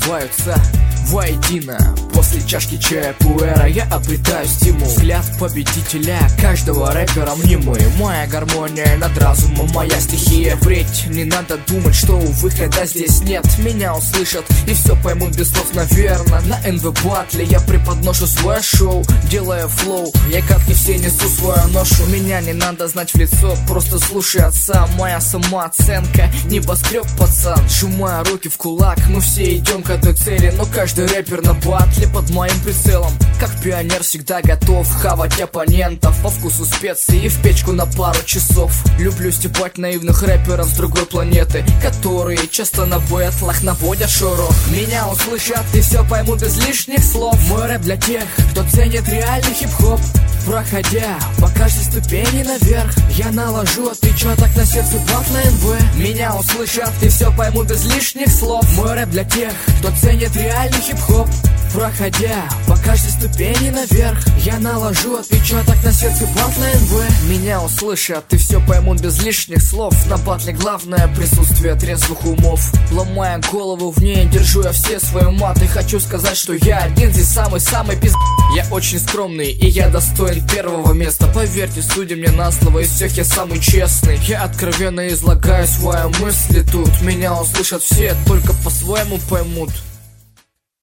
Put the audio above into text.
сливаются воедино. После чашки чая пуэра я обретаю стимул. Взгляд победителя каждого рэпера мнимый. Моя гармония над разумом, моя стихия. Вредь, не надо думать, что выхода здесь нет. Меня услышат и все поймут без слов, наверно. На НВ батле я преподношу свое шоу, делая флоу, я как не все несу свою ношу. Меня не надо знать в лицо, просто слушай отца. Моя самооценка, небоскреб, пацан. Сжимая руки в кулак, мы все идем к одной цели. Но каждый рэпер на батле под моим прицелом. Как пионер всегда готов хавать оппонентов по вкусу специй и в печку на пару часов. Люблю стебать наивных рэперов с другой планеты, которые часто на бэтлах наводят шорох. Меня услышат и все поймут без лишних слов. Мой рэп для тех, кто ценит реальный хип-хоп. Проходя по каждой ступени наверх, я наложу отпечаток на сердце батла НВ. Меня услышат и все поймут без лишних слов. Мой рэп для тех, кто ценит реальный хип-хоп. Проходя по каждой ступени наверх, я наложу отпечаток на сердце батла НВ. Меня услышат и все поймут без лишних слов. На батле главное присутствие трезвых умов. Ломая голову в ней, держу я все свои маты. Хочу сказать, что я один здесь самый-самый пиз... Я очень скромный и я достоин первого места. Поверьте, судя мне на слово, из всех я самый честный. Я откровенно излагаю свои мысли тут. Меня услышат все, только по-своему поймут.